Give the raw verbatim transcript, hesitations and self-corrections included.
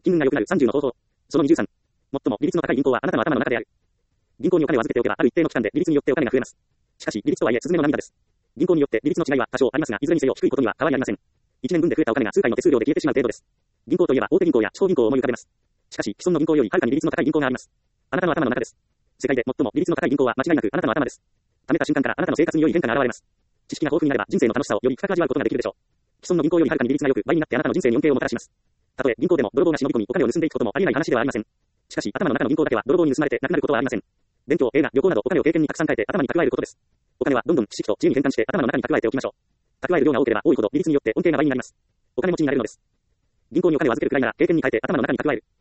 金運が良くなるさんじゅうの方法。そのにじゅうさん。最も利率の高い銀行はあなたの頭の中である。銀行にお金を預けておけばある一定の期間で利率によってお金が増えます。しかし、利率とはいえ、スズメの涙です。銀行によって利率の違いは多少ありますが、いずれにせよ低いことには変わりありません。いちねんぶんで増えたお金が数回の手数料で消えてしまう程度です。銀行といえば大手銀行や地方銀行を思い浮かべます。しかし、既存の銀行よりはるかに利率の高い銀行があります。あなたの頭の中です。世界で最も利率の高い銀行は間違いなくあなたの頭です。貯めた瞬間からあなたの生活に良い変化が現れます。知識が豊富になれば人生の楽しさをより深く味わうことができるでしょう。既存の銀行よりはるかに利率が良く倍になってあなたの人生に恩恵をもたらします。たとえ銀行でも泥棒が忍び込みお金を盗んでいくこともありえない話ではありません。しかし、頭の中の銀行だけは泥棒に盗まれてなくなることはありません。勉強、映画、旅行などお金を経験にたくさん変えて頭に蓄えることです。お金はどんどん知識と知恵に変換して頭の中に蓄えておきましょう。蓄える量が多ければ多いほど利率によって恩恵が倍になります。お金持ちになれるのです。銀行にお金を預けるくらいなら経験に変えて頭の中に蓄える。